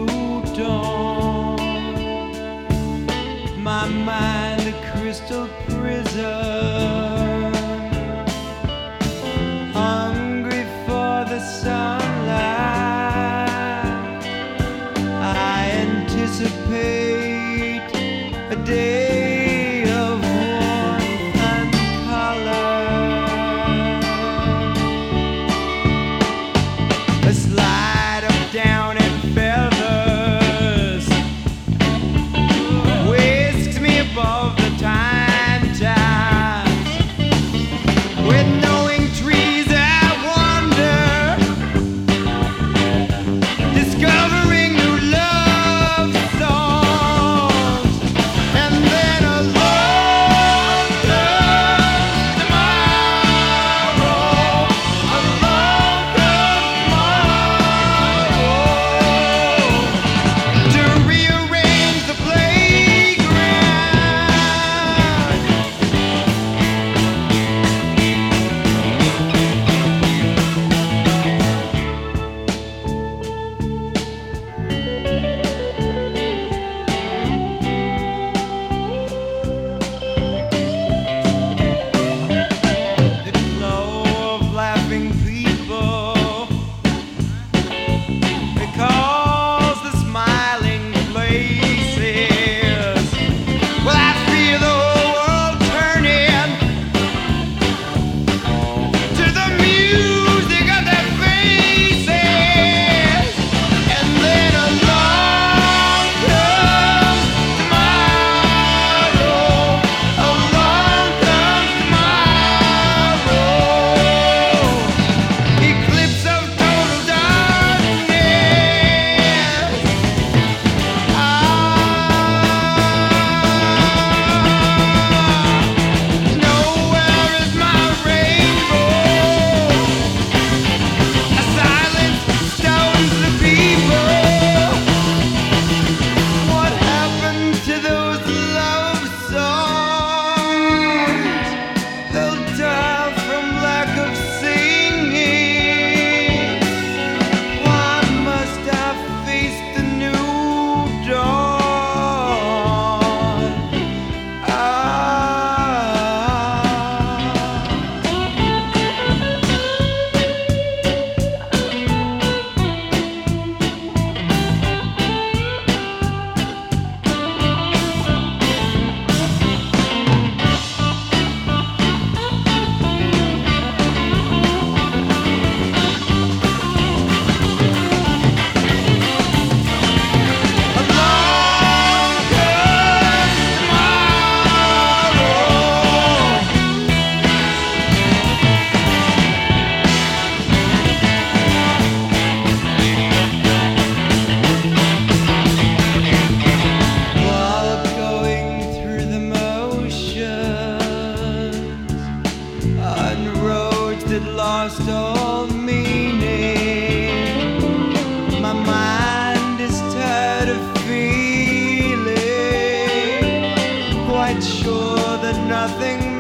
new dawn. My mind a crystal prison, hungry for the sunlight. I anticipate a day of warmth and color, a slide of down and feathers whisks me above the time times. With knowing trees I wander, discovering new love songs. And then along comes tomorrow, along comes tomorrow, to rearrange the playground. The glow of laughing people, it calls the smiling places. Well, I feel the whole world turning to the music of their faces. And then along comes tomorrow, along comes tomorrow, eclipse of total darkness. Nowhere is my rainbow. A silence stones the people. What happened to those love songs? They'll die from lack of singing. Why must I face the new dawn? While going through the motions on roads that lost all meaning, my mind is tired of feeling quite sure that nothing